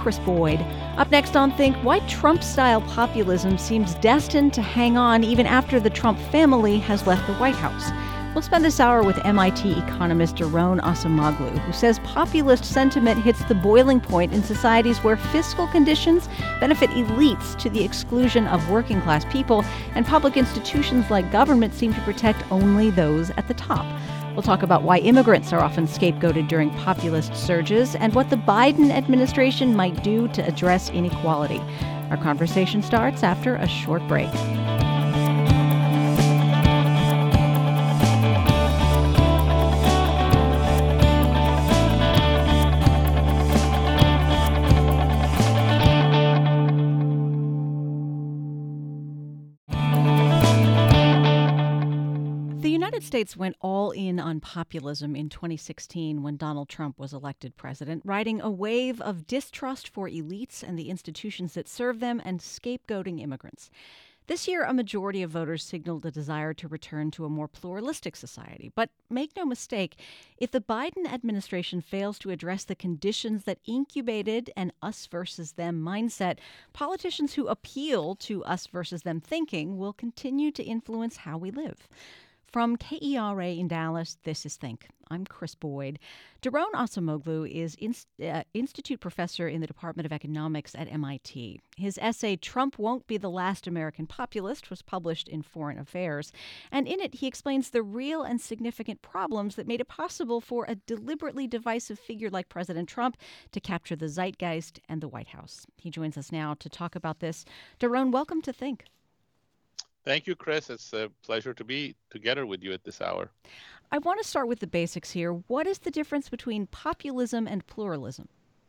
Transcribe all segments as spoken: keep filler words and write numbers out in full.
Chris Boyd. Up next on Think, why Trump-style populism seems destined to hang on even after the Trump family has left the White House. We'll spend this hour with M I T economist Daron Acemoglu, who says populist sentiment hits the boiling point in societies where fiscal conditions benefit elites to the exclusion of working-class people, and public institutions like government seem to protect only those at the top. We'll talk about why immigrants are often scapegoated during populist surges and what the Biden administration might do to address inequality. Our conversation starts after a short break. The United States went all in on populism in twenty sixteen when Donald Trump was elected president, riding a wave of distrust for elites and the institutions that serve them and scapegoating immigrants. This year, a majority of voters signaled a desire to return to a more pluralistic society. But make no mistake, if the Biden administration fails to address the conditions that incubated an us versus them mindset, politicians who appeal to us versus them thinking will continue to influence how we live. From K E R A in Dallas, this is Think. I'm Chris Boyd. Daron Acemoglu is inst- uh, Institute Professor in the Department of Economics at M I T. His essay, Trump Won't Be the Last American Populist, was published in Foreign Affairs. And in it, he explains the real and significant problems that made it possible for a deliberately divisive figure like President Trump to capture the zeitgeist and the White House. He joins us now to talk about this. Daron, welcome to Think. Thank you, Chris. It's a pleasure to be together with you at this hour. I want to start with the basics here. What is the difference between populism and pluralism?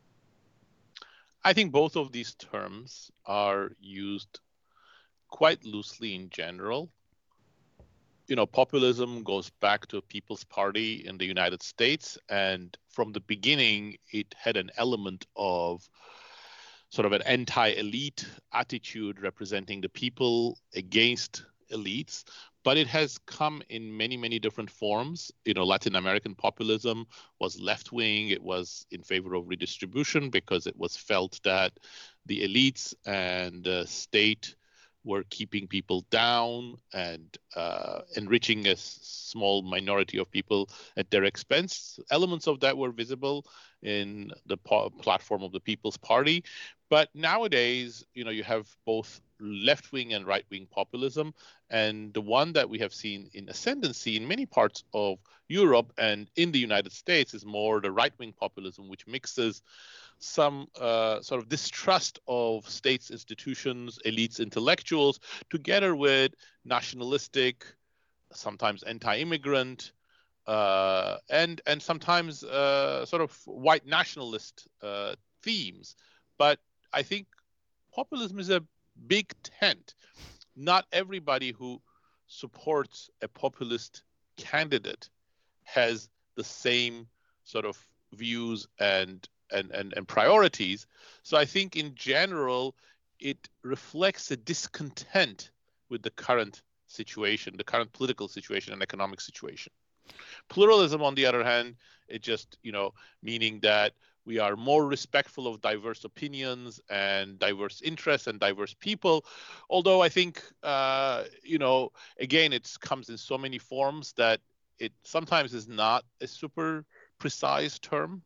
I think both of these terms are used quite loosely in general. You know, populism goes back to a People's Party in the United States, and from the beginning, it had an element of sort of an anti-elite attitude representing the people against elites, but it has come in many, many different forms. You know, Latin American populism was left-wing. It was in favor of redistribution because it was felt that the elites and the state were keeping people down and uh, enriching a s- small minority of people at their expense. Elements of that were visible in the po- platform of the People's Party. But nowadays, you know, you have both left-wing and right-wing populism. And the one that we have seen in ascendancy in many parts of Europe and in the United States is more the right-wing populism, which mixes some uh, sort of distrust of states, institutions, elites, intellectuals, together with nationalistic, sometimes anti-immigrant, uh, and and sometimes uh, sort of white nationalist uh, themes. But I think populism is a big tent. Not everybody who supports a populist candidate has the same sort of views and and, and, and priorities. So I think in general, it reflects a discontent with the current situation, the current political situation and economic situation. Pluralism, on the other hand, it just, you know, meaning that we are more respectful of diverse opinions and diverse interests and diverse people. Although I think, uh, you know, again, it comes in so many forms that it sometimes is not a super precise term.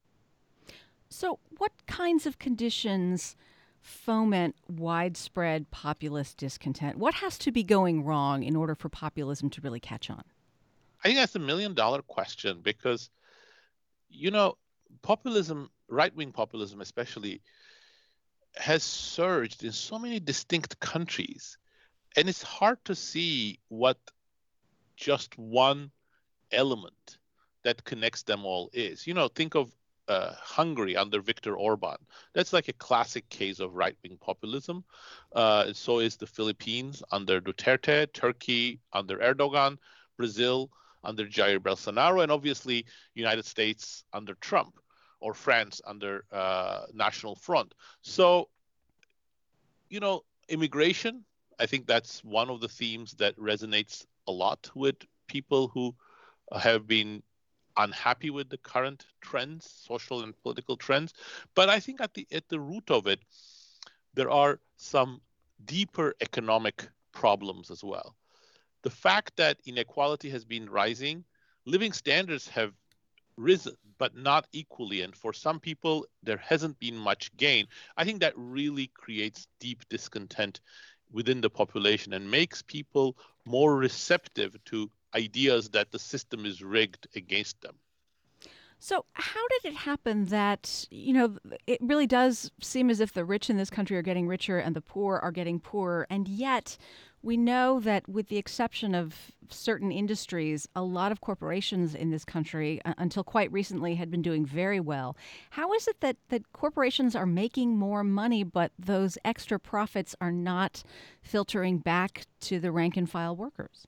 So what kinds of conditions foment widespread populist discontent? What has to be going wrong in order for populism to really catch on? I think that's a million dollar question because, you know, populism, right-wing populism especially, has surged in so many distinct countries. And it's hard to see what just one element that connects them all is. You know, think of uh, Hungary under Viktor Orban. That's like a classic case of right-wing populism. Uh, so is the Philippines under Duterte, Turkey under Erdogan, Brazil under Jair Bolsonaro, and obviously United States under Trump, or France under uh, National Front. So, you know, immigration, I think that's one of the themes that resonates a lot with people who have been unhappy with the current trends, social and political trends. But I think at the at the root of it, there are some deeper economic problems as well. The fact that inequality has been rising, living standards have risen, but not equally. And for some people, there hasn't been much gain. I think that really creates deep discontent within the population and makes people more receptive to ideas that the system is rigged against them. So, how did it happen that, you know, it really does seem as if the rich in this country are getting richer and the poor are getting poorer, and yet we know that with the exception of certain industries, a lot of corporations in this country, uh, until quite recently, had been doing very well. How is it that, that corporations are making more money, but those extra profits are not filtering back to the rank and file workers?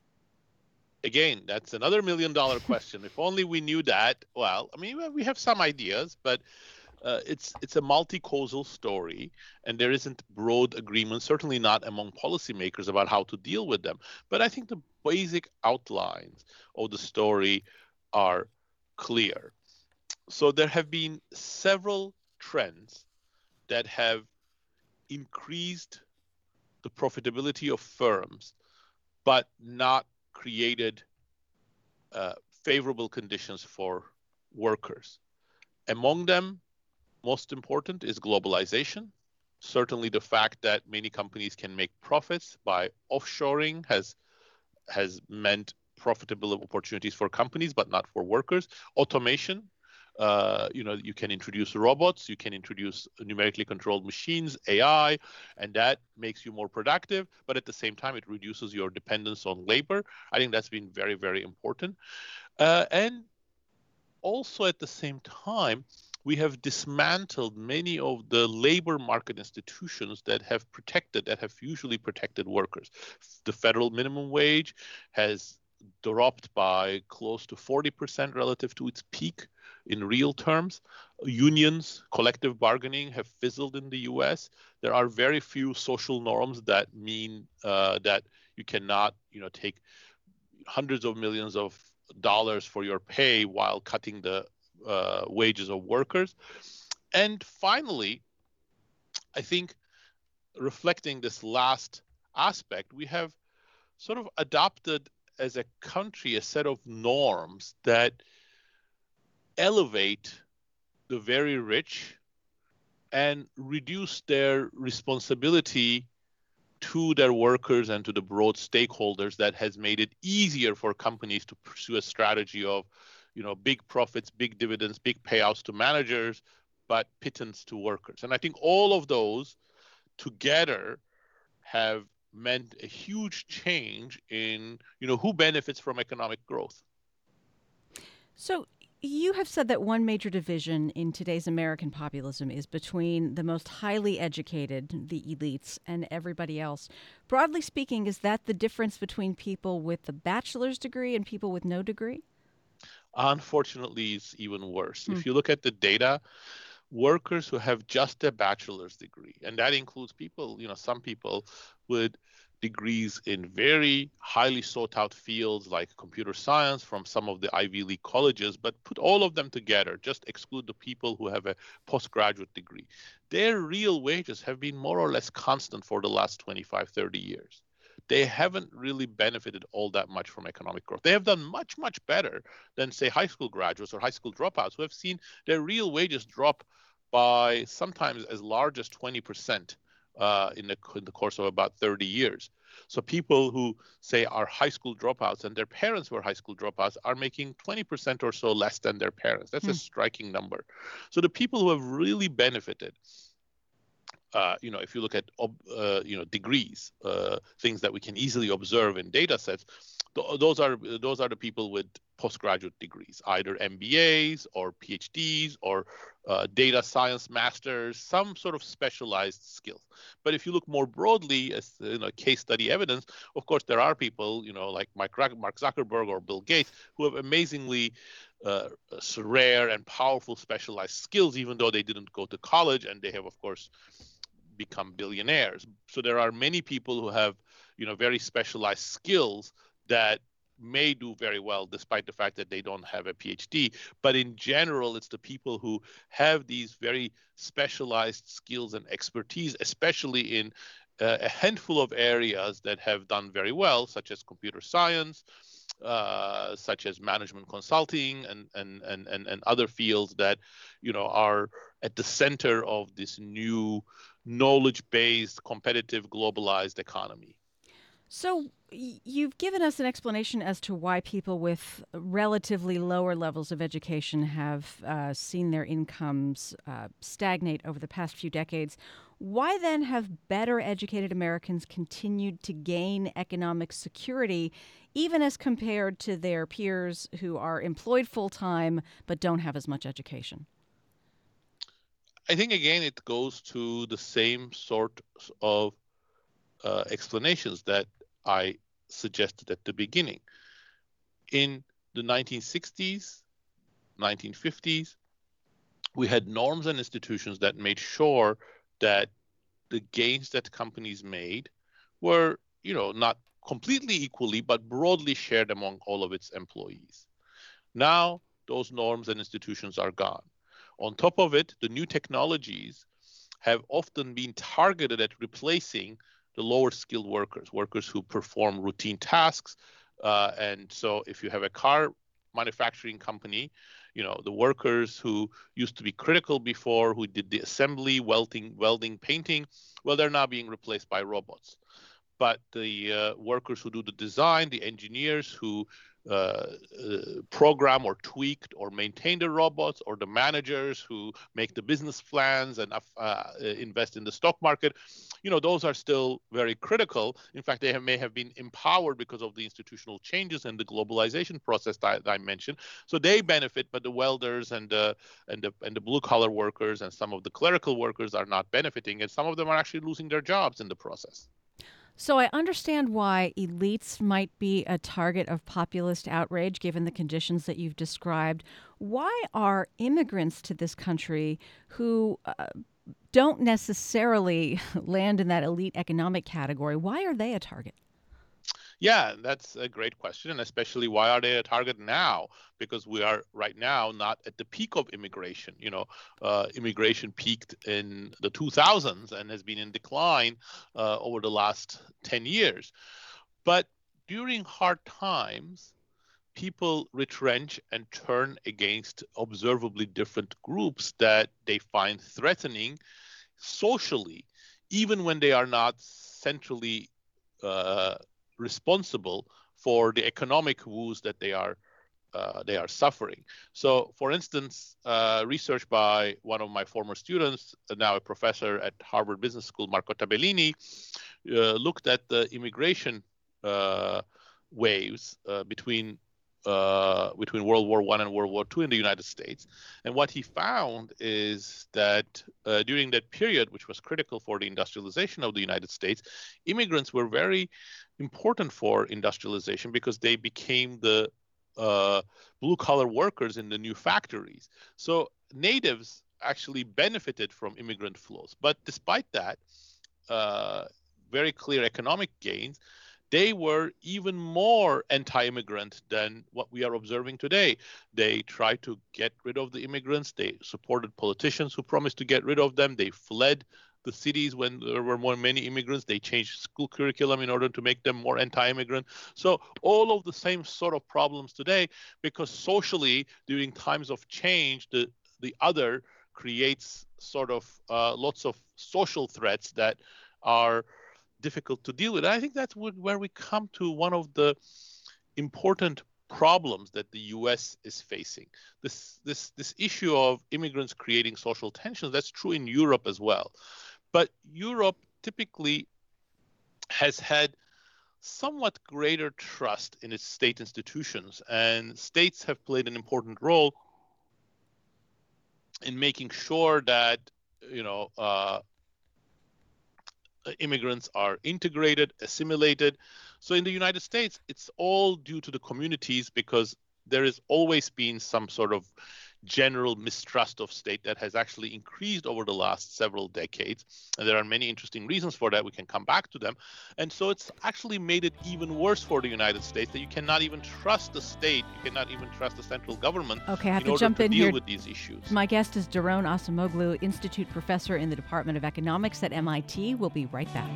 Again, that's another million dollar question. If only we knew that. Well, I mean, we have some ideas, but uh, it's it's a multi-causal story, and there isn't broad agreement, certainly not among policymakers, about how to deal with them. But I think the basic outlines of the story are clear. So there have been several trends that have increased the profitability of firms, but not created uh, favorable conditions for workers. Among them, most important is globalization. Certainly the fact that many companies can make profits by offshoring has, has meant profitable opportunities for companies, but not for workers. Automation. Uh, you know, you can introduce robots, you can introduce numerically controlled machines, A I, and that makes you more productive. But at the same time, it reduces your dependence on labor. I think that's been very, very important. Uh, and also at the same time, we have dismantled many of the labor market institutions that have protected, that have usually protected workers. The federal minimum wage has dropped by close to forty percent relative to its peak in real terms. Unions, collective bargaining have fizzled in the U S. There are very few social norms that mean uh, that you cannot, you know, take hundreds of millions of dollars for your pay while cutting the uh, wages of workers. And finally, I think reflecting this last aspect, we have sort of adopted as a country a set of norms that elevate the very rich and reduce their responsibility to their workers and to the broad stakeholders, that has made it easier for companies to pursue a strategy of, you know, big profits, big dividends, big payouts to managers, but pittance to workers. And I think all of those together have meant a huge change in, you know, who benefits from economic growth. So you have said that one major division in today's American populism is between the most highly educated, the elites, and everybody else. Broadly speaking, is that the difference between people with a bachelor's degree and people with no degree? Unfortunately, it's even worse. Hmm. If you look at the data, workers who have just a bachelor's degree, and that includes people, you know, some people with degrees in very highly sought out fields like computer science from some of the Ivy League colleges, but put all of them together, just exclude the people who have a postgraduate degree. Their real wages have been more or less constant for the last twenty-five, thirty years. They haven't really benefited all that much from economic growth. They have done much, much better than, say, high school graduates or high school dropouts who have seen their real wages drop by sometimes as large as twenty percent uh, in, the, in the course of about thirty years. So people who, say, are high school dropouts and their parents were high school dropouts are making twenty percent or so less than their parents. That's mm. a striking number. So the people who have really benefited, Uh, you know, if you look at, uh, you know, degrees, uh, things that we can easily observe in data sets, th- those are those are the people with postgraduate degrees, either M B As or P H Ds or uh, data science masters, some sort of specialized skills. But if you look more broadly as, you know, case study evidence, of course, there are people, you know, like Mark Zuckerberg or Bill Gates, who have amazingly uh, rare and powerful specialized skills, even though they didn't go to college, and they have, of course, become billionaires. So there are many people who have, you know, very specialized skills that may do very well despite the fact that they don't have a PhD. But in general, it's the people who have these very specialized skills and expertise, especially in uh, a handful of areas that have done very well, such as computer science, uh, such as management consulting, and, and and and and other fields that, you know, are at the center of this new knowledge-based, competitive, globalized economy. So you've given us an explanation as to why people with relatively lower levels of education have uh, seen their incomes uh, stagnate over the past few decades. Why then have better educated Americans continued to gain economic security, even as compared to their peers who are employed full-time but don't have as much education? I think, again, it goes to the same sort of uh, explanations that I suggested at the beginning. In the nineteen sixties, nineteen fifties, we had norms and institutions that made sure that the gains that companies made were, you know, not completely equally, but broadly shared among all of its employees. Now, those norms and institutions are gone. On top of it, the new technologies have often been targeted at replacing the lower skilled workers, workers who perform routine tasks. Uh, and so if you have a car manufacturing company, you know, the workers who used to be critical before, who did the assembly, welding, welding, painting, well, they're now being replaced by robots. But the uh, workers who do the design, the engineers who uh, uh, program or tweaked or maintain the robots, or the managers who make the business plans and uh, invest in the stock market, you know, those are still very critical. In fact, they have, may have been empowered because of the institutional changes and the globalization process that, that I mentioned. So they benefit, but the welders and the and the and the blue collar workers and some of the clerical workers are not benefiting, and some of them are actually losing their jobs in the process. So I understand why elites might be a target of populist outrage given the conditions that you've described. Why are immigrants to this country who uh, don't necessarily land in that elite economic category, why are they a target? Yeah, that's a great question, and especially why are they a target now? Because we are right now not at the peak of immigration. You know, uh, immigration peaked in the two thousands and has been in decline uh, over the last ten years. But during hard times, people retrench and turn against observably different groups that they find threatening socially, even when they are not centrally uh, responsible for the economic woes that they are uh, they are suffering. So, for instance, uh, research by one of my former students, now a professor at Harvard Business School, Marco Tabellini, uh, looked at the immigration uh, waves uh, between uh, between World War One and World War Two in the United States. And what he found is that uh, during that period, which was critical for the industrialization of the United States, immigrants were very important for industrialization because they became the uh, blue-collar workers in the new factories. So natives actually benefited from immigrant flows. But despite that, uh, very clear economic gains, they were even more anti-immigrant than what we are observing today. They tried to get rid of the immigrants. They supported politicians who promised to get rid of them. They fled the cities when there were more many immigrants. They changed school curriculum in order to make them more anti-immigrant. So all of the same sort of problems today, because socially, during times of change, the, the other creates sort of uh, lots of social threats that are difficult to deal with. And I think that's where we come to one of the important problems that the U S is facing. This this this issue of immigrants creating social tensions, that's true in Europe as well. But Europe typically has had somewhat greater trust in its state institutions, and states have played an important role in making sure that, you know, uh, immigrants are integrated, assimilated. So in the United States, it's all due to the communities because there has always been some sort of general mistrust of state that has actually increased over the last several decades. And there are many interesting reasons for that. We can come back to them. And so it's actually made it even worse for the United States that you cannot even trust the state, you cannot even trust the central government okay, I have in to order jump to in deal here. with these issues. My guest is Daron Acemoglu, Institute Professor in the Department of Economics at M I T. We'll be right back.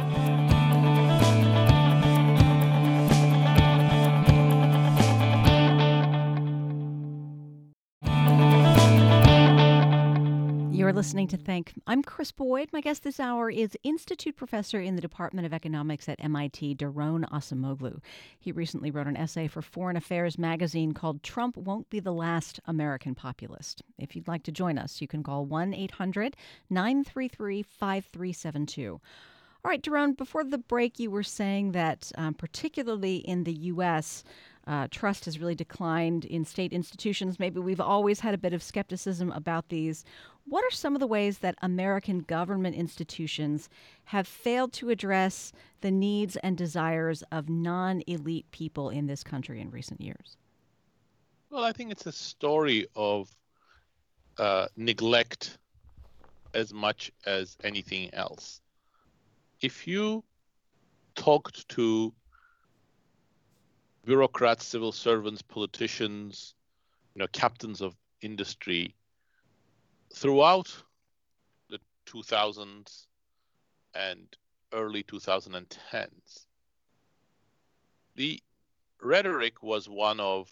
You're listening to Think. I'm Chris Boyd. My guest this hour is Institute Professor in the Department of Economics at M I T, Daron Acemoglu. He recently wrote an essay for Foreign Affairs magazine called Trump Won't Be the Last American Populist. If you'd like to join us, you can call one eight hundred nine three three five three seven two. All right, Daron, before the break, you were saying that um, particularly in the U S, uh, trust has really declined in state institutions. Maybe we've always had a bit of skepticism about these. What are some of the ways that American government institutions have failed to address the needs and desires of non-elite people in this country in recent years? Well, I think it's a story of uh, neglect as much as anything else. If you talked to bureaucrats, civil servants, politicians, you know, captains of industry throughout the two thousands and early twenty tens, the rhetoric was one of,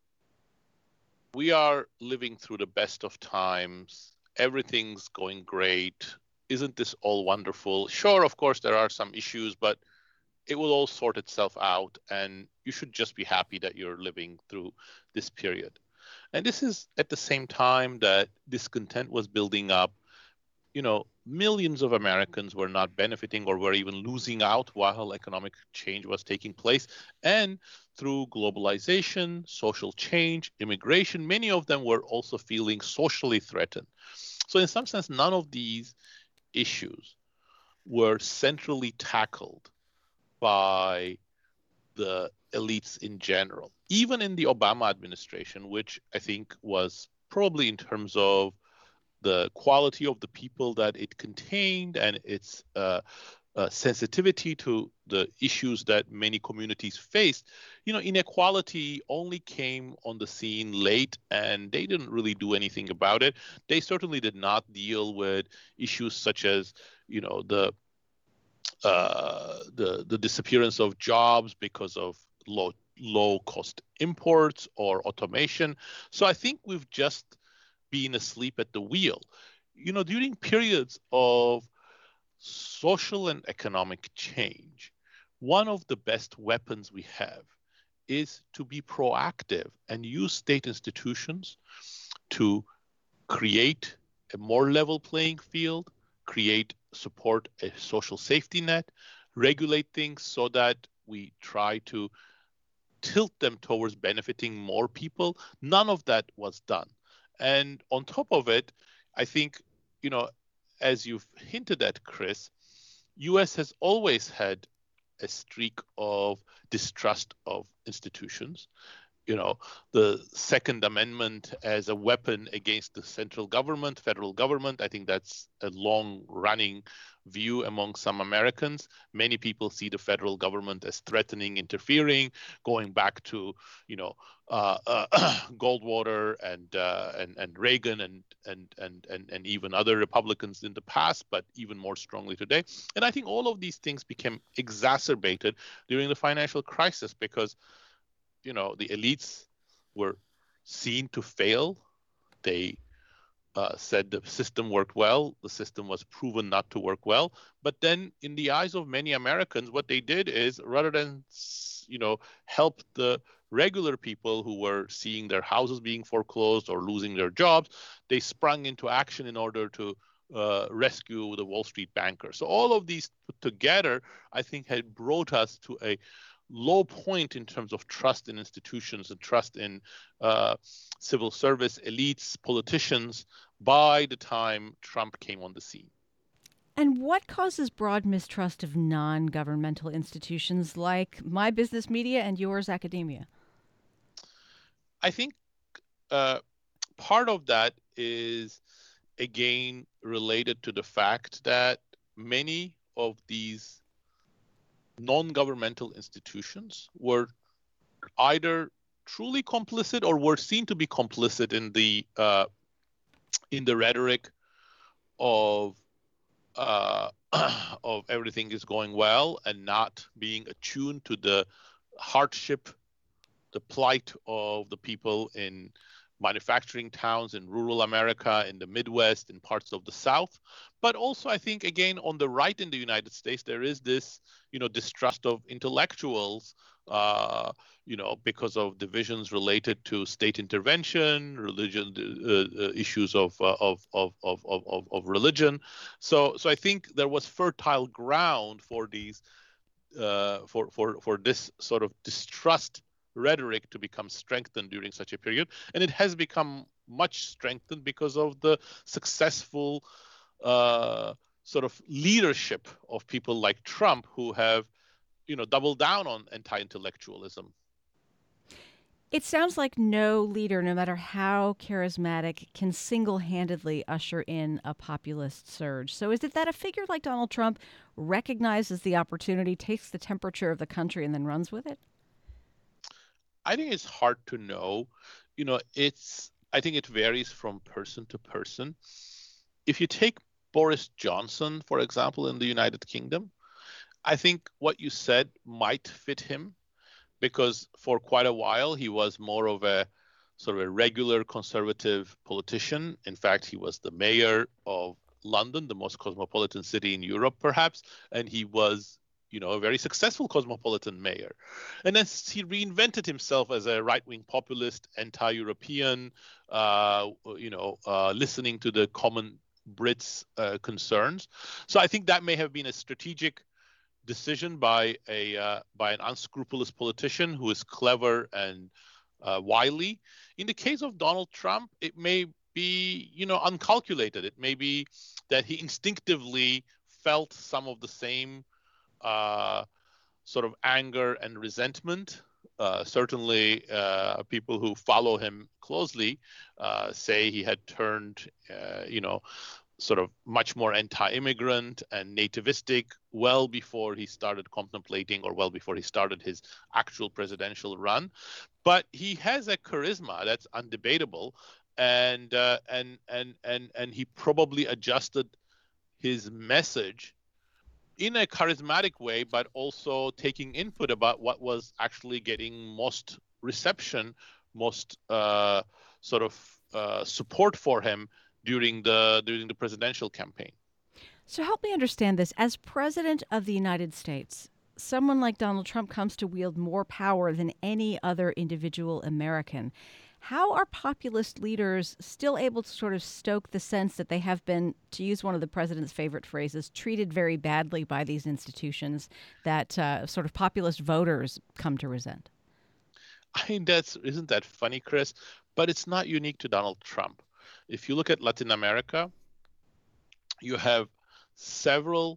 we are living through the best of times, everything's going great, isn't this all wonderful? Sure, of course, there are some issues, but it will all sort itself out, and you should just be happy that you're living through this period. And this is at the same time that discontent was building up. You know, millions of Americans were not benefiting or were even losing out while economic change was taking place. And through globalization, social change, immigration, many of them were also feeling socially threatened. So in some sense, none of these issues were centrally tackled by the elites in general. Even in the Obama administration, which I think was probably in terms of the quality of the people that it contained and its uh, uh, sensitivity to the issues that many communities faced, you know, inequality only came on the scene late, and they didn't really do anything about it. They certainly did not deal with issues such as, you know, the uh, the the disappearance of jobs because of low low cost imports or automation. So I think we've just been asleep at the wheel. You know, during periods of social and economic change, one of the best weapons we have is to be proactive and use state institutions to create a more level playing field, create, support a social safety net, regulate things so that we try to tilt them towards benefiting more people. None of that was done. And on top of it, I think, you know, as you've hinted at, Chris, U S has always had a streak of distrust of institutions. You know, the Second Amendment as a weapon against the central government, federal government, I think that's a long-running view among some Americans. Many people see the federal government as threatening, interfering, going back to, you know, uh, uh, Goldwater and, uh, and and Reagan and and and and and even other Republicans in the past, but even more strongly today. And I think all of these things became exacerbated during the financial crisis because, you know, the elites were seen to fail. They uh, said the system worked well. The system was proven not to work well. But then in the eyes of many Americans, what they did is rather than, you know, help the regular people who were seeing their houses being foreclosed or losing their jobs, they sprung into action in order to uh, rescue the Wall Street bankers. So all of these put together, I think, had brought us to a low point in terms of trust in institutions and trust in uh, civil service elites, politicians, by the time Trump came on the scene. And what causes broad mistrust of non-governmental institutions like my business media and yours, academia? I think uh, part of that is, again, related to the fact that many of these non-governmental institutions were either truly complicit or were seen to be complicit in the uh, in the rhetoric of uh, of everything is going well and not being attuned to the hardship, the plight of the people in manufacturing towns in rural America, in the Midwest, in parts of the South. But also, I think, again, on the right in the United States, there is this, you know, distrust of intellectuals, uh, you know, because of divisions related to state intervention, religion, uh, uh, issues of, uh, of, of, of, of, of religion. So, so I think there was fertile ground for these, uh, for, for, for this sort of distrust rhetoric to become strengthened during such a period. And it has become much strengthened because of the successful uh, sort of leadership of people like Trump, who have, you know, doubled down on anti-intellectualism. It sounds like no leader, no matter how charismatic, can single-handedly usher in a populist surge. So is it that a figure like Donald Trump recognizes the opportunity, takes the temperature of the country, and then runs with it? I think it's hard to know. You know, it's, I think it varies from person to person. If you take Boris Johnson, for example, in the United Kingdom, I think what you said might fit him, because for quite a while he was more of a sort of a regular conservative politician. In fact, he was the mayor of London, the most cosmopolitan city in Europe, perhaps, and he was, you know, a very successful cosmopolitan mayor. And then he reinvented himself as a right-wing populist, anti-European, uh, you know, uh, listening to the common Brits' uh, concerns. So I think that may have been a strategic decision by a uh, by an unscrupulous politician who is clever and uh, wily. In the case of Donald Trump, it may be, you know, uncalculated. It may be that he instinctively felt some of the same uh, sort of anger and resentment. Uh, certainly, uh, people who follow him closely uh, say he had turned, uh, you know, sort of much more anti-immigrant and nativistic well before he started contemplating, or well before he started his actual presidential run. But he has a charisma that's undebatable, and uh, and and and and he probably adjusted his message in a charismatic way, but also taking input about what was actually getting most reception, most uh, sort of uh, support for him during the during the presidential campaign. So help me understand this. As president of the United States, someone like Donald Trump comes to wield more power than any other individual American. How are populist leaders still able to sort of stoke the sense that they have been, to use one of the president's favorite phrases, treated very badly by these institutions that uh, sort of populist voters come to resent? I mean, that's, isn't that funny, Chris? But it's not unique to Donald Trump. If you look at Latin America, you have several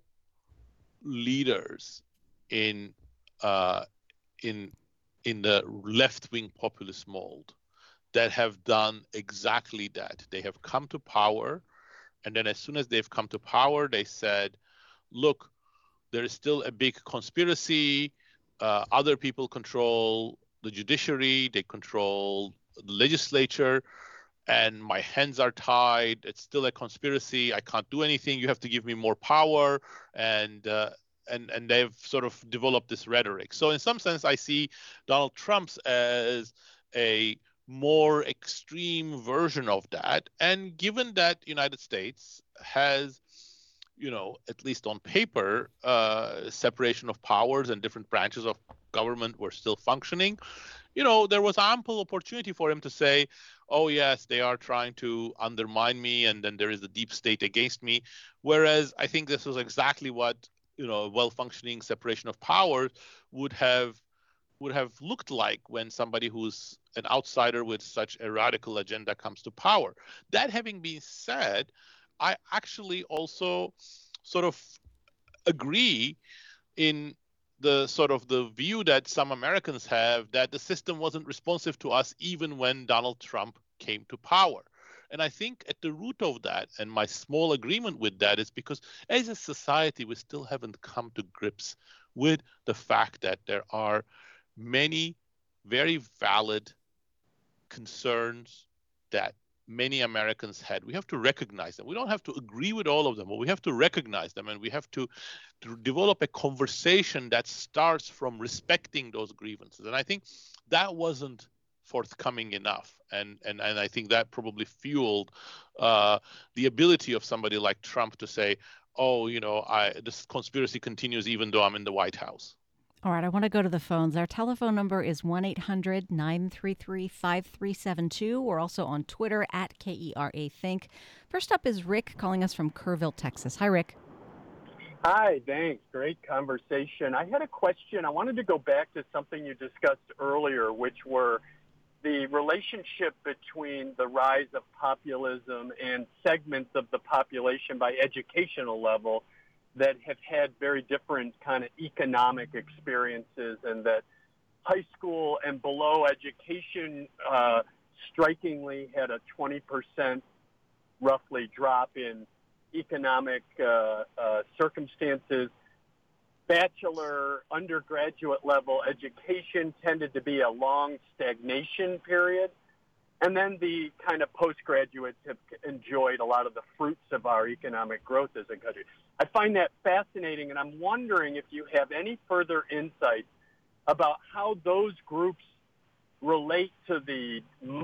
leaders in uh, in in the left-wing populist mold that have done exactly that. They have come to power, and then as soon as they've come to power, they said, look, there is still a big conspiracy. Uh, other people control the judiciary, they control the legislature, and my hands are tied. It's still a conspiracy. I can't do anything. You have to give me more power. And uh, and and they've sort of developed this rhetoric. So in some sense, I see Donald Trump's as a more extreme version of that. And given that United States has, you know, at least on paper, uh, separation of powers and different branches of government were still functioning, you know, there was ample opportunity for him to say, oh, yes, they are trying to undermine me, and then there is the deep state against me. Whereas I think this was exactly what, you know, a well-functioning separation of powers would have would have looked like when somebody who's an outsider with such a radical agenda comes to power. That having been said, I actually also sort of agree in the sort of the view that some Americans have that the system wasn't responsive to us even when Donald Trump came to power. And I think at the root of that, and my small agreement with that, is because as a society, we still haven't come to grips with the fact that there are many very valid concerns that many Americans had. We have to recognize them. We don't have to agree with all of them, but we have to recognize them, and we have to, to develop a conversation that starts from respecting those grievances. And I think that wasn't forthcoming enough, and and and I think that probably fueled uh, the ability of somebody like Trump to say, "Oh, you know, I this conspiracy continues even though I'm in the White House." All right, I want to go to the phones. Our telephone number is one eight hundred nine three three five three seven two. We're also on Twitter at K E R A Think. First up is Rick calling us from Kerrville, Texas. Hi, Rick. Hi, thanks. Great conversation. I had a question. I wanted to go back to something you discussed earlier, which were the relationship between the rise of populism and segments of the population by educational level that have had very different kind of economic experiences, and that high school and below education uh, strikingly had a twenty percent roughly drop in economic uh, uh, circumstances. Bachelor, undergraduate level education tended to be a long stagnation period. And then the kind of postgraduates have enjoyed a lot of the fruits of our economic growth as a country. I find that fascinating, and I'm wondering if you have any further insights about how those groups relate to the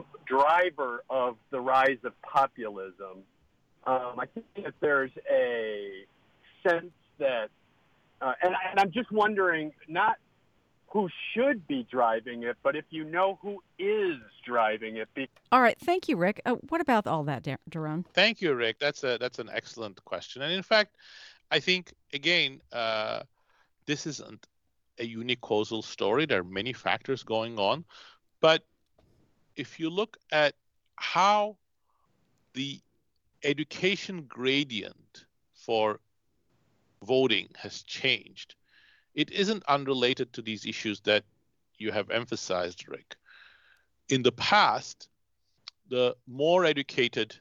driver of the rise of populism. Um, I think that there's a sense that Uh, and, and I'm just wondering, not who should be driving it, but if you know who is driving it. Be- all right. Thank you, Rick. Uh, what about all that, Daron? Thank you, Rick. That's a that's an excellent question. And in fact, I think, again, uh, this isn't a unique causal story. There are many factors going on. But if you look at how the education gradient for voting has changed, it isn't unrelated to these issues that you have emphasized, Rick. In the past, the more educated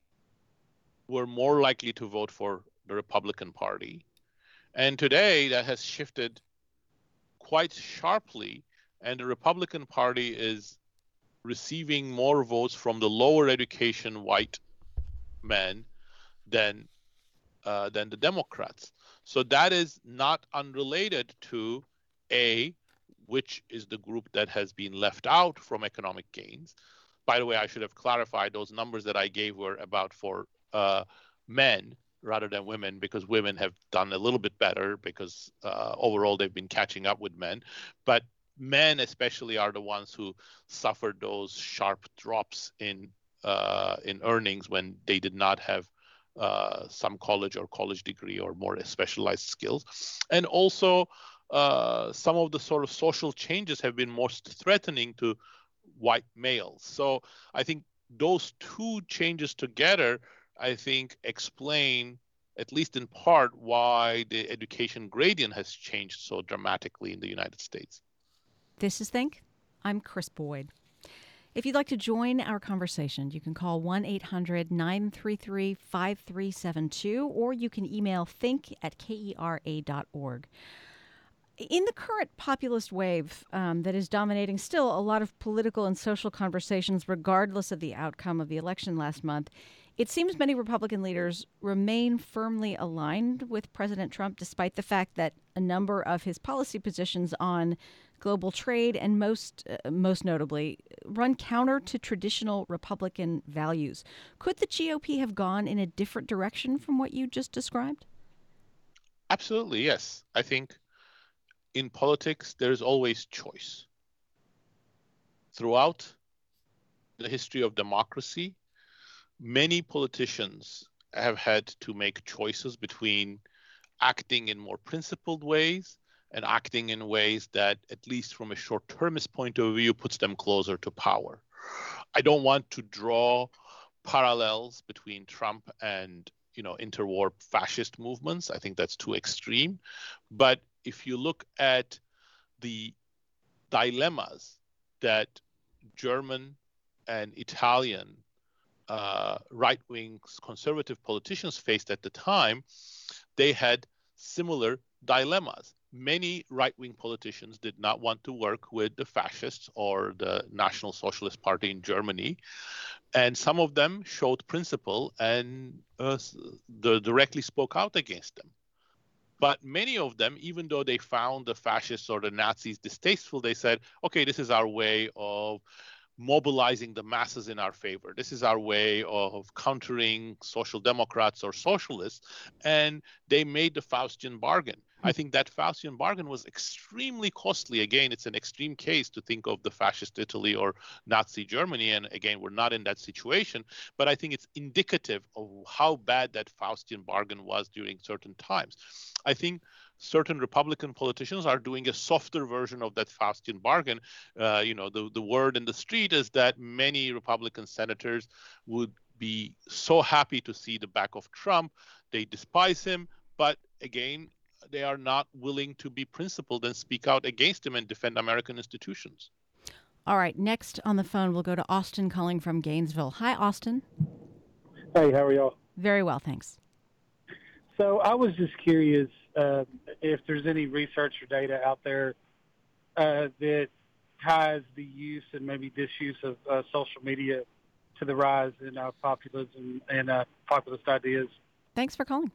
were more likely to vote for the Republican Party. And today that has shifted quite sharply, and the Republican Party is receiving more votes from the lower education white men than uh, than the Democrats. So that is not unrelated to, A, which is the group that has been left out from economic gains. By the way, I should have clarified those numbers that I gave were about for uh, men rather than women, because women have done a little bit better because uh, overall they've been catching up with men. But men especially are the ones who suffered those sharp drops in uh, in earnings when they did not have Uh, some college or college degree or more specialized skills. And also uh, some of the sort of social changes have been most threatening to white males. So I think those two changes together, I think, explain, at least in part, why the education gradient has changed so dramatically in the United States. This is Think. I'm Chris Boyd. If you'd like to join our conversation, you can call one eight hundred nine three three five three seven two, or you can email think at K E R A dot org. In the current populist wave um, that is dominating still a lot of political and social conversations, regardless of the outcome of the election last month, it seems many Republican leaders remain firmly aligned with President Trump, despite the fact that a number of his policy positions on global trade and most uh, most notably run counter to traditional Republican values. Could the G O P have gone in a different direction from what you just described? Absolutely, yes. I think in politics, there's always choice. Throughout the history of democracy, many politicians have had to make choices between acting in more principled ways and acting in ways that, at least from a short-termist point of view, puts them closer to power. I don't want to draw parallels between Trump and, you know, interwar fascist movements. I think that's too extreme. But if you look at the dilemmas that German and Italian uh, right-wing conservative politicians faced at the time, they had similar dilemmas. Many right-wing politicians did not want to work with the fascists or the National Socialist Party in Germany. And some of them showed principle and uh, the, directly spoke out against them. But many of them, even though they found the fascists or the Nazis distasteful, they said, okay, this is our way of mobilizing the masses in our favor. This is our way of countering social democrats or socialists. And they made the Faustian bargain. I think that Faustian bargain was extremely costly. Again, it's an extreme case to think of the fascist Italy or Nazi Germany. And again, we're not in that situation. But I think it's indicative of how bad that Faustian bargain was during certain times. I think certain Republican politicians are doing a softer version of that Faustian bargain. Uh, you know, the, the word in the street is that many Republican senators would be so happy to see the back of Trump. They despise him. But again, they are not willing to be principled and speak out against him and defend American institutions. All right. Next on the phone, we'll go to Austin calling from Gainesville. Hi, Austin. Hey, how are y'all? Very well, thanks. So I was just curious uh, if there's any research or data out there uh, that ties the use and maybe disuse of uh, social media to the rise in uh, populism and uh, populist ideas. Thanks for calling.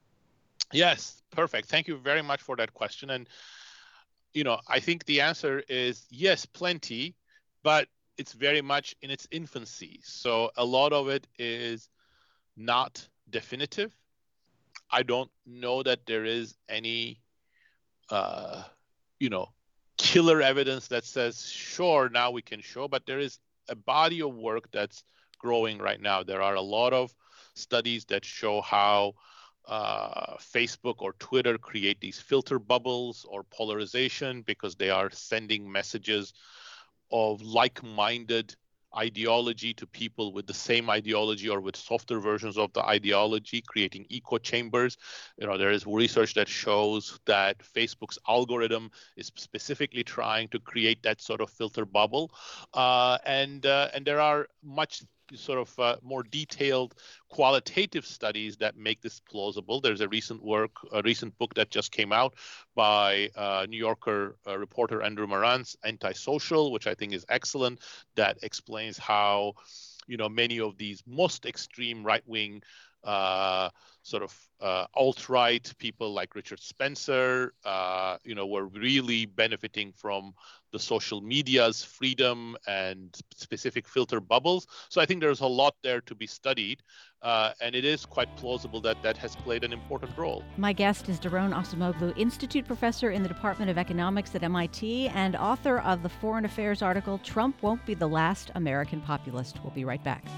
Yes, perfect. Thank you very much for that question. And, you know, I think the answer is yes, plenty, but it's very much in its infancy. So a lot of it is not definitive. I don't know that there is any, uh, you know, killer evidence that says, sure, now we can show, but there is a body of work that's growing right now. There are a lot of studies that show how uh, Facebook or Twitter create these filter bubbles or polarization because they are sending messages of like-minded ideology to people with the same ideology or with softer versions of the ideology, creating echo chambers. You know, there is research that shows that Facebook's algorithm is specifically trying to create that sort of filter bubble. Uh, and uh, and there are much sort of uh, more detailed qualitative studies that make this plausible. There's a recent work, a recent book that just came out by uh, New Yorker uh, reporter Andrew Marantz, Antisocial, which I think is excellent, that explains how, you know, many of these most extreme right-wing uh, sort of uh, alt-right people like Richard Spencer, uh, you know, were really benefiting from the social media's freedom and specific filter bubbles. So I think there's a lot there to be studied, uh, and it is quite plausible that that has played an important role. My guest is Daron Acemoglu, Institute Professor in the Department of Economics at M I T and author of the Foreign Affairs article, Trump Won't Be the Last American Populist. We'll be right back.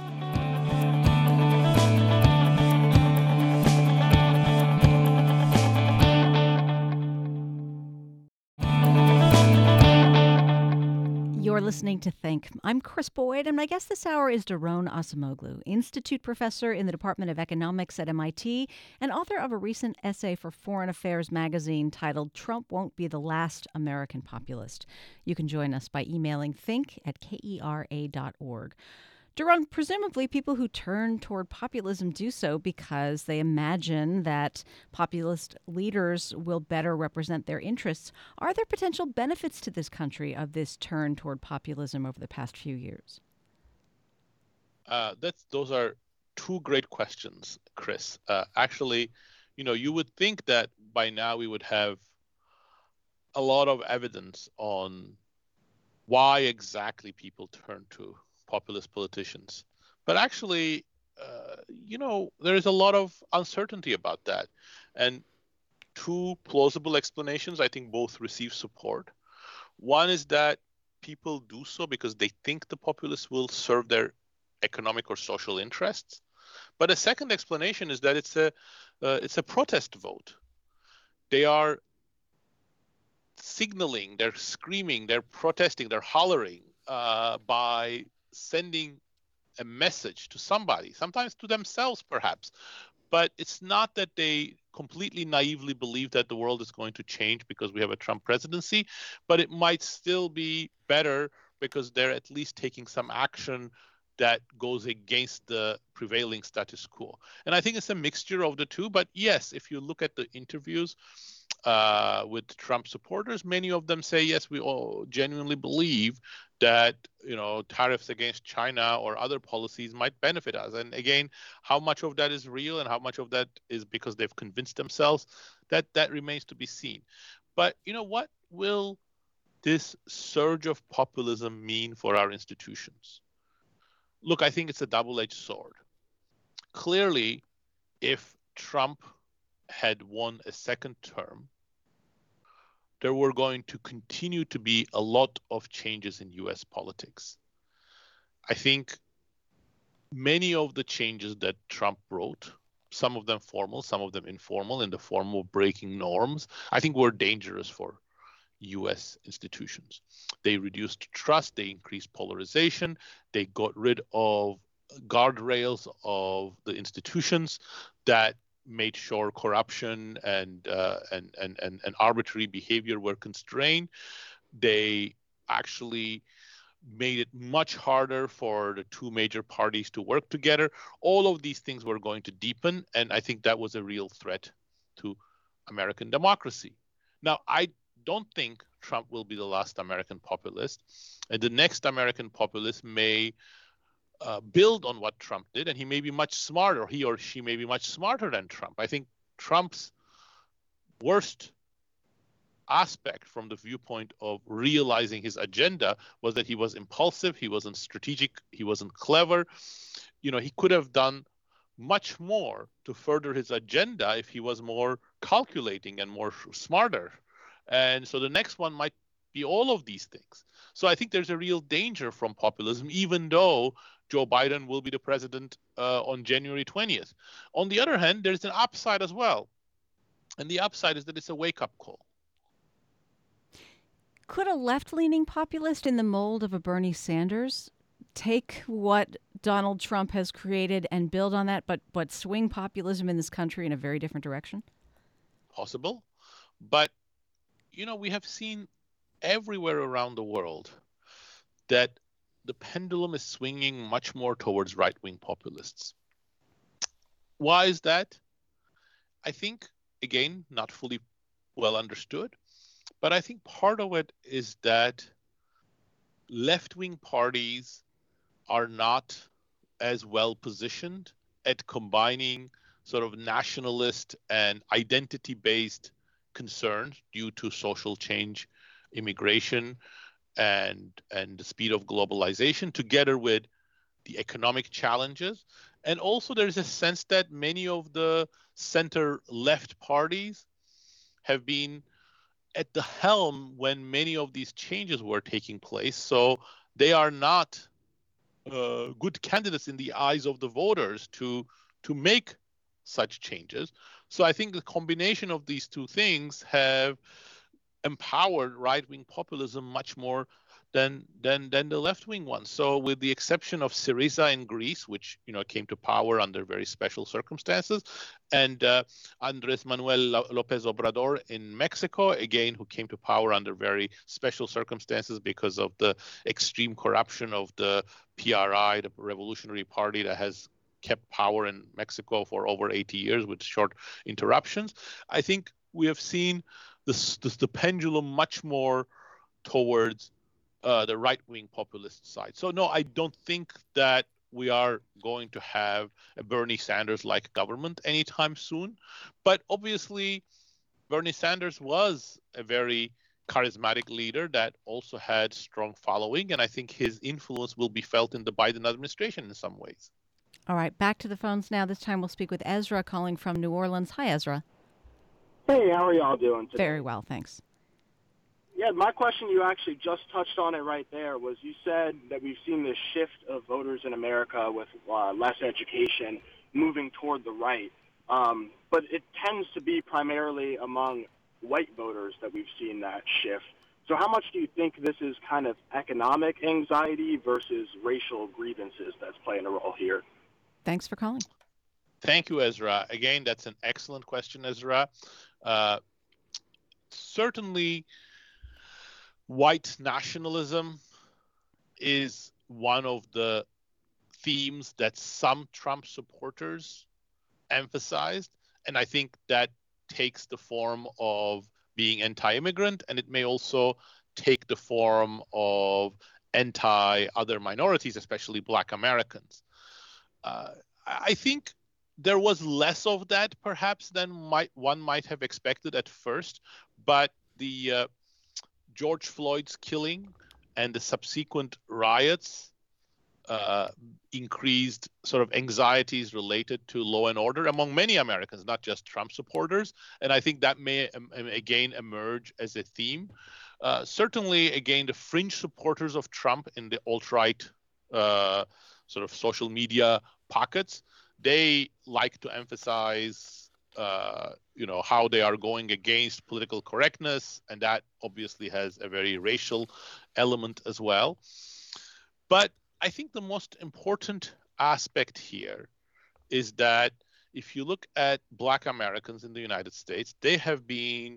You're listening to Think. I'm Chris Boyd, and my guest this hour is Daron Acemoglu, Institute Professor in the Department of Economics at M I T and author of a recent essay for Foreign Affairs magazine titled Trump Won't Be the Last American Populist. You can join us by emailing think at kera dot org. Daron, presumably people who turn toward populism do so because they imagine that populist leaders will better represent their interests. Are there potential benefits to this country of this turn toward populism over the past few years? Uh, that's those are two great questions, Chris. Uh, actually, you know, you would think that by now we would have a lot of evidence on why exactly people turn to populist politicians. But actually, uh, you know, there is a lot of uncertainty about that. And two plausible explanations, I think both receive support. One is that people do so because they think the populists will serve their economic or social interests. But a second explanation is that it's a uh, it's a protest vote. They are signaling, they're screaming, they're protesting, they're hollering uh, by sending a message to somebody, sometimes to themselves perhaps. But it's not that they completely naively believe that the world is going to change because we have a Trump presidency, but it might still be better because they're at least taking some action that goes against the prevailing status quo. And I think it's a mixture of the two. But yes, if you look at the interviews uh, with Trump supporters, many of them say, yes, we all genuinely believe that, you know, tariffs against China or other policies might benefit us. And again, how much of that is real and how much of that is because they've convinced themselves, that that remains to be seen. But, you know, what will this surge of populism mean for our institutions? Look, I think it's a double-edged sword. Clearly, if Trump had won a second term, there were going to continue to be a lot of changes in U S politics. I think many of the changes that Trump wrote, some of them formal, some of them informal, in the form of breaking norms, I think were dangerous for U S institutions. They reduced trust, they increased polarization, they got rid of guardrails of the institutions that made sure corruption and, uh, and, and, and, and arbitrary behavior were constrained. They actually made it much harder for the two major parties to work together. All of these things were going to deepen, and I think that was a real threat to American democracy. Now, I don't think Trump will be the last American populist, and the next American populist may uh, build on what Trump did, and he may be much smarter. He or she may be much smarter than Trump. I think Trump's worst aspect from the viewpoint of realizing his agenda was that he was impulsive, he wasn't strategic, he wasn't clever. You know, he could have done much more to further his agenda if he was more calculating and more smarter. And so the next one might be all of these things. So I think there's a real danger from populism, even though Joe Biden will be the president uh, on January twentieth. On the other hand, there's an upside as well. And the upside is that it's a wake-up call. Could a left-leaning populist in the mold of a Bernie Sanders take what Donald Trump has created and build on that, but but swing populism in this country in a very different direction? Possible. But, you know, we have seen everywhere around the world that the pendulum is swinging much more towards right-wing populists. Why is that? I think, again, not fully well understood, but I think part of it is that left-wing parties are not as well positioned at combining sort of nationalist and identity-based concerns due to social change, immigration, and and the speed of globalization, together with the economic challenges. And also there's a sense that many of the center-left parties have been at the helm when many of these changes were taking place. So they are not uh, good candidates in the eyes of the voters to to make such changes. So I think the combination of these two things have empowered right-wing populism much more than than than the left-wing ones. So with the exception of Syriza in Greece, which you know came to power under very special circumstances, and uh, Andrés Manuel López Obrador in Mexico, again, who came to power under very special circumstances because of the extreme corruption of the P R I, the Revolutionary Party that has kept power in Mexico for over eighty years with short interruptions. I think we have seen this, this, the pendulum much more towards uh, the right-wing populist side. So no, I don't think that we are going to have a Bernie Sanders-like government anytime soon. But obviously, Bernie Sanders was a very charismatic leader that also had strong following, and I think his influence will be felt in the Biden administration in some ways. All right, back to the phones now. This time we'll speak with Ezra calling from New Orleans. Hi, Ezra. Hey, how are y'all doing today? Very well, thanks. Yeah, my question, you actually just touched on it right there, was you said that we've seen this shift of voters in America with uh, less education moving toward the right. Um, but it tends to be primarily among white voters that we've seen that shift. So how much do you think this is kind of economic anxiety versus racial grievances that's playing a role here? Thanks for calling. Thank you, Ezra. Again, that's an excellent question, Ezra. Uh, certainly, white nationalism is one of the themes that some Trump supporters emphasized. And I think that takes the form of being anti-immigrant, and it may also take the form of anti-other minorities, especially Black Americans. Uh, I think there was less of that, perhaps, than might, one might have expected at first, but the uh, George Floyd's killing and the subsequent riots uh, increased sort of anxieties related to law and order among many Americans, not just Trump supporters. And I think that may um, again emerge as a theme. Uh, certainly, again, the fringe supporters of Trump in the alt-right uh, sort of social media pockets, they like to emphasize, uh, you know, how they are going against political correctness, and that obviously has a very racial element as well. But I think the most important aspect here is that if you look at Black Americans in the United States, they have been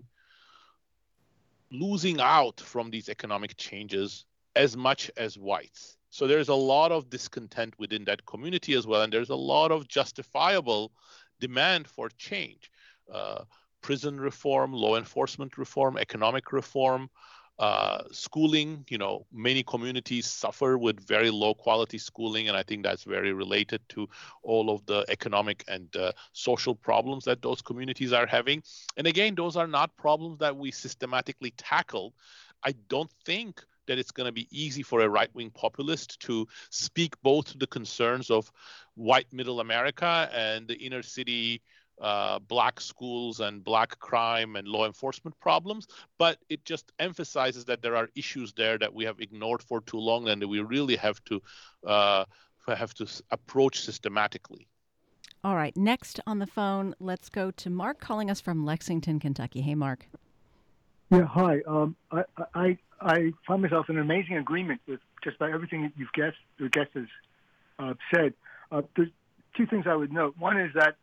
losing out from these economic changes as much as whites. So there's a lot of discontent within that community as well, and there's a lot of justifiable demand for change. Uh, prison reform, law enforcement reform, economic reform, uh, schooling. You know, many communities suffer with very low quality schooling, and I think that's very related to all of the economic and uh, social problems that those communities are having. And again, those are not problems that we systematically tackle. I don't think that it's going to be easy for a right-wing populist to speak both to the concerns of white middle America and the inner city uh, Black schools and Black crime and law enforcement problems, but it just emphasizes that there are issues there that we have ignored for too long and that we really have to uh, have to approach systematically. All right, next on the phone, let's go to Mark calling us from Lexington, Kentucky. Hey, Mark. Yeah, hi. Um, I, I I find myself in amazing agreement with just about everything that you've guessed, your guest has uh, said. Uh, there's two things I would note. One is that,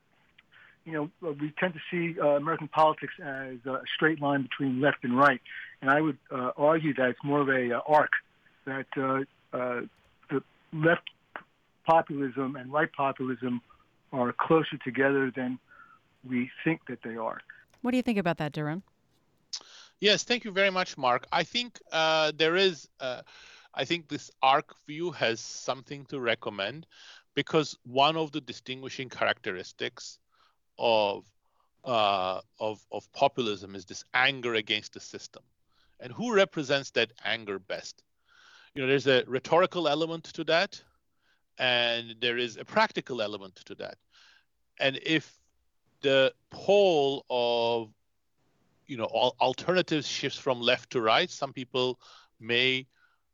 you know, we tend to see uh, American politics as a straight line between left and right, and I would uh, argue that it's more of a uh, arc, that uh, uh, the left populism and right populism are closer together than we think that they are. What do you think about that, Doron? Yes, thank you very much, Mark. I think uh, there is, uh, I think this arc view has something to recommend, because one of the distinguishing characteristics of uh, of of populism is this anger against the system. And who represents that anger best? You know, there's a rhetorical element to that, and there is a practical element to that. And if the pole of you know, all alternatives shifts from left to right, some people may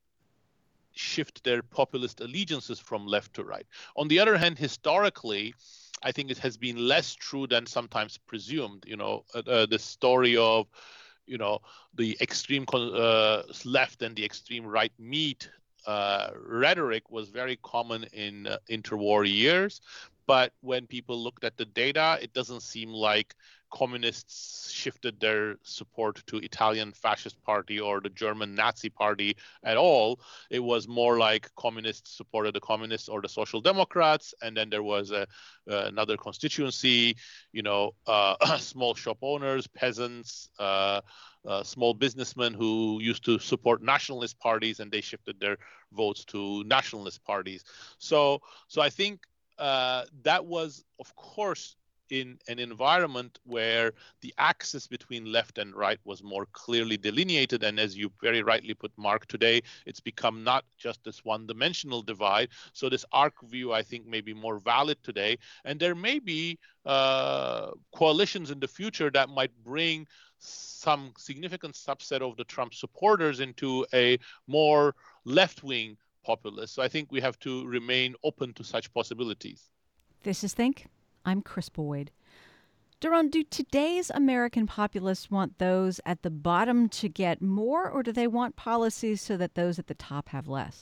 shift their populist allegiances from left to right. On the other hand, historically, I think it has been less true than sometimes presumed. You know, uh, uh, the story of, you know, the extreme uh, left and the extreme right meet uh, rhetoric was very common in uh, interwar years. But when people looked at the data, it doesn't seem like communists shifted their support to Italian fascist party or the German Nazi party at all. It was more like communists supported the communists or the social democrats, and then there was a, uh, another constituency, you know, uh, small shop owners, peasants, uh, uh, small businessmen who used to support nationalist parties, and they shifted their votes to nationalist parties. So, so I think uh, that was, of course, in an environment where the axis between left and right was more clearly delineated. And as you very rightly put, Mark, today, it's become not just this one-dimensional divide. So this arc view, I think, may be more valid today. And there may be uh, coalitions in the future that might bring some significant subset of the Trump supporters into a more left-wing populist. So I think we have to remain open to such possibilities. This is Think. I'm Chris Boyd. Doron, do today's American populists want those at the bottom to get more, or do they want policies so that those at the top have less?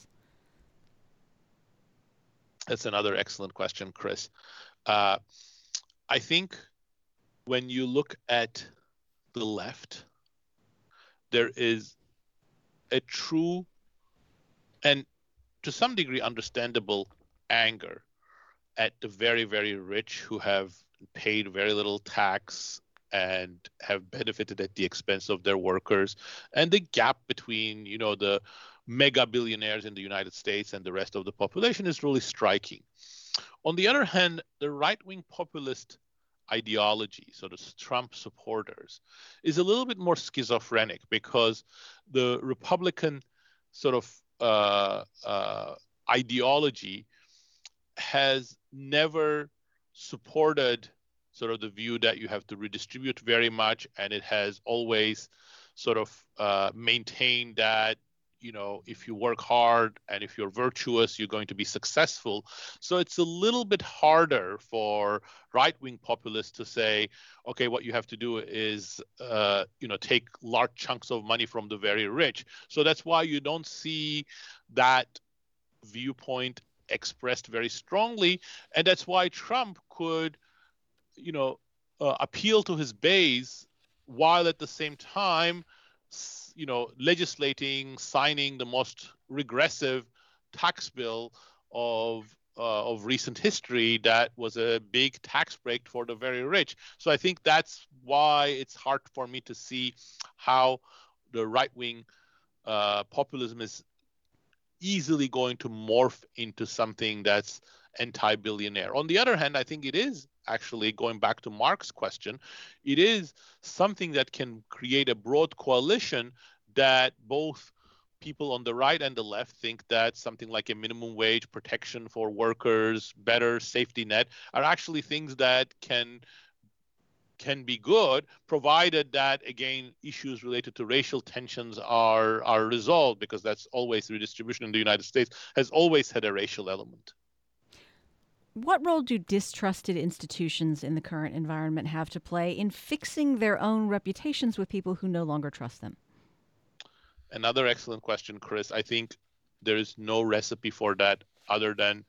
That's another excellent question, Chris. Uh, I think when you look at the left, there is a true and to some degree, understandable anger at the very, very rich who have paid very little tax and have benefited at the expense of their workers, and the gap between, you know, the mega billionaires in the United States and the rest of the population is really striking. On the other hand, the right-wing populist ideology, so the Trump supporters, is a little bit more schizophrenic because the Republican sort of uh, uh, ideology has never supported sort of the view that you have to redistribute very much, and it has always sort of uh, maintained that, you know, if you work hard and if you're virtuous, you're going to be successful. So it's a little bit harder for right-wing populists to say, okay, what you have to do is, uh, you know, take large chunks of money from the very rich. So that's why you don't see that viewpoint expressed very strongly. And that's why Trump could, you know, uh, appeal to his base while at the same time, you know, legislating, signing the most regressive tax bill of uh, of recent history that was a big tax break for the very rich. So I think that's why it's hard for me to see how the right-wing uh, populism is easily going to morph into something that's anti-billionaire. On the other hand, I think it is actually, going back to Mark's question, it is something that can create a broad coalition that both people on the right and the left think that something like a minimum wage, protection for workers, better safety net are actually things that can can be good, provided that, again, issues related to racial tensions are are resolved, because that's always redistribution in the United States has always had a racial element. What role do distrusted institutions in the current environment have to play in fixing their own reputations with people who no longer trust them? Another excellent question, Chris. I think there is no recipe for that other than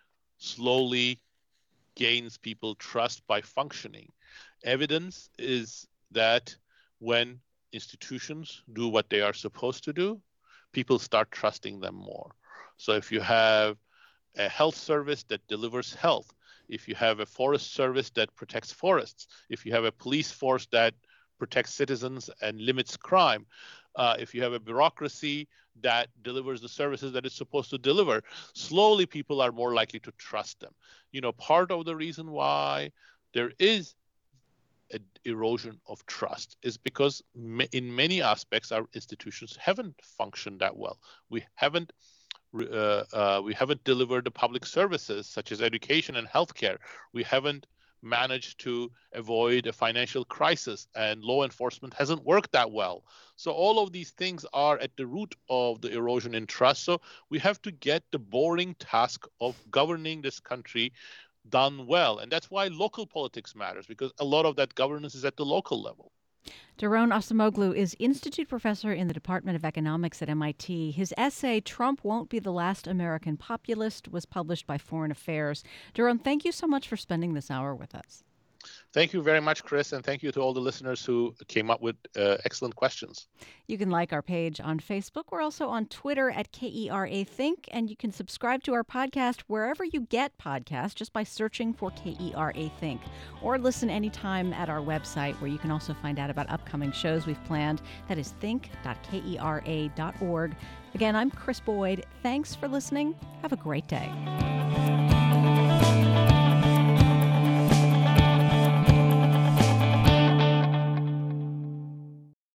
slowly gains people trust by functioning. Evidence is that when institutions do what they are supposed to do, people start trusting them more. So if you have a health service that delivers health, if you have a forest service that protects forests, if you have a police force that protects citizens and limits crime, uh, if you have a bureaucracy that delivers the services that it's supposed to deliver, slowly people are more likely to trust them. You know, part of the reason why there is an erosion of trust is because in many aspects our institutions haven't functioned that well. We haven't Uh, uh, we haven't delivered the public services such as education and healthcare. We haven't managed to avoid a financial crisis, and law enforcement hasn't worked that well. So all of these things are at the root of the erosion in trust. So we have to get the boring task of governing this country done well. And that's why local politics matters, because a lot of that governance is at the local level. Daron Acemoglu is Institute Professor in the Department of Economics at M I T. His essay, Trump Won't Be the Last American Populist, was published by Foreign Affairs. Daron, thank you so much for spending this hour with us. Thank you very much, Chris, and thank you to all the listeners who came up with uh, excellent questions. You can like our page on Facebook. We're also on Twitter at K E R A Think, and you can subscribe to our podcast wherever you get podcasts just by searching for K E R A Think, or listen anytime at our website, where you can also find out about upcoming shows we've planned. That is think dot kera dot org. Again, I'm Chris Boyd. Thanks for listening. Have a great day.